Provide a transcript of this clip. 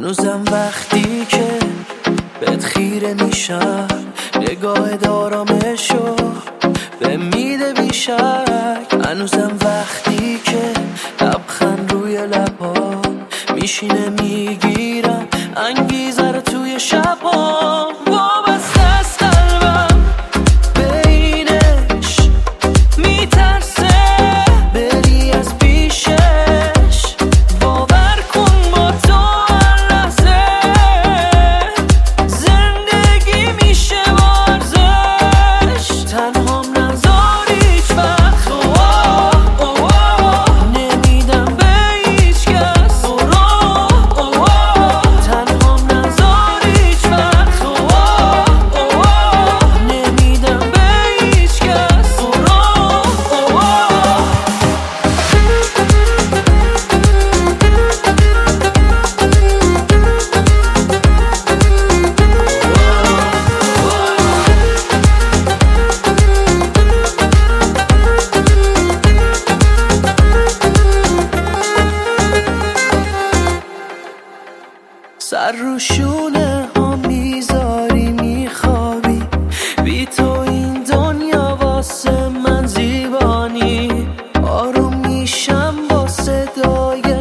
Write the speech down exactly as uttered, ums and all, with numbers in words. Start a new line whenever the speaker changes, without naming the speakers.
هنوزم وقتی که بهت خیره میشم نگاه دارامشو به میده بیشک. هنوزم وقتی که لبخند روی لبا میشینه میگیرم انگیزه رو توی شبا. وابسته است قلبم به اینش میترسه بری از پیشش. باور کن با تو هر لحظه زندگی میشه ورزش. تنهام نذار هیچ وقت نمیدم به هیچ کس. تنهام نذار هیچ وقت نمیدم به هیچ کس. سر رو شونه ها میذاری میخوابی بی تو این دنیا واسه من زیبانی. آروم میشم با صدای